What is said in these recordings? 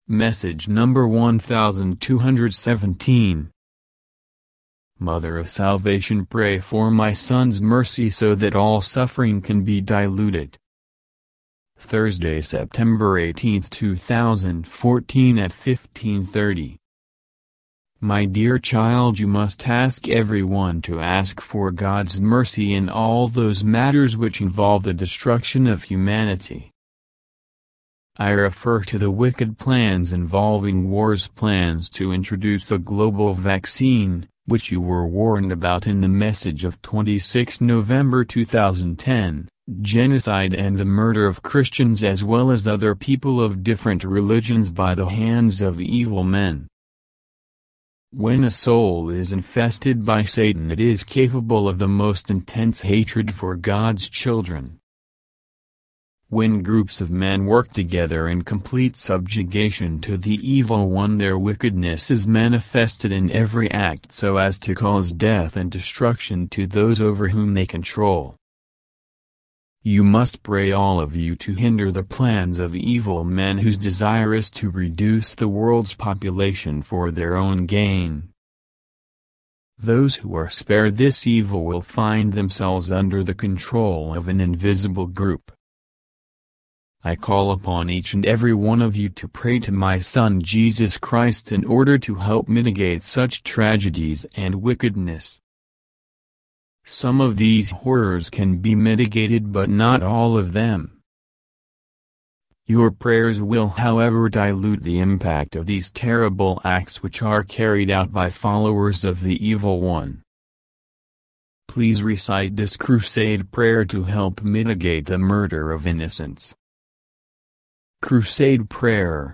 Message number 1217. Mother of Salvation, pray for my son's mercy so that all suffering can be diluted. Thursday, September 18, 2014 at 15:30. My dear child, you must ask everyone to ask for God's mercy in all those matters which involve the destruction of humanity. I refer to the wicked plans involving wars, plans to introduce a global vaccine, which you were warned about in the message of 26 November 2010, genocide and the murder of Christians as well as other people of different religions by the hands of evil men. When a soul is infested by Satan, it is capable of the most intense hatred for God's children. When groups of men work together in complete subjugation to the evil one, their wickedness is manifested in every act so as to cause death and destruction to those over whom they control. You must pray, all of you, to hinder the plans of evil men whose desire is to reduce the world's population for their own gain. Those who are spared this evil will find themselves under the control of an invisible group. I call upon each and every one of you to pray to my Son Jesus Christ in order to help mitigate such tragedies and wickedness. Some of these horrors can be mitigated, but not all of them. Your prayers will, however, dilute the impact of these terrible acts which are carried out by followers of the evil one. Please recite this crusade prayer to help mitigate the murder of innocents. Crusade Prayer,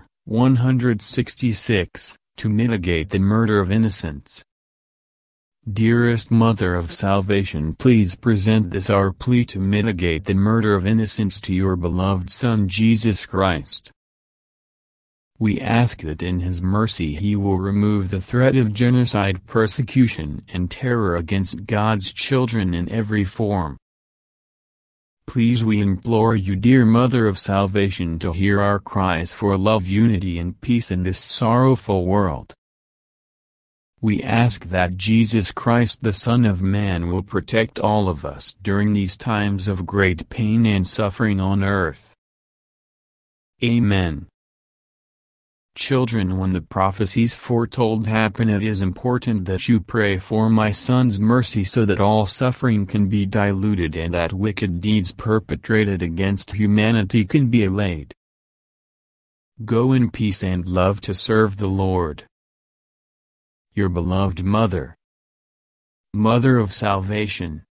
166, to mitigate the murder of innocents. Dearest Mother of Salvation, please present this our plea to mitigate the murder of innocents to your beloved Son Jesus Christ. We ask that in His mercy He will remove the threat of genocide, persecution and terror against God's children in every form. Please, we implore you, dear Mother of Salvation, to hear our cries for love, unity and peace in this sorrowful world. We ask that Jesus Christ, the Son of Man, will protect all of us during these times of great pain and suffering on earth. Amen. Children, when the prophecies foretold happen, it is important that you pray for my son's mercy so that all suffering can be diluted and that wicked deeds perpetrated against humanity can be allayed. Go in peace and love to serve the Lord. Your beloved Mother. Mother of Salvation.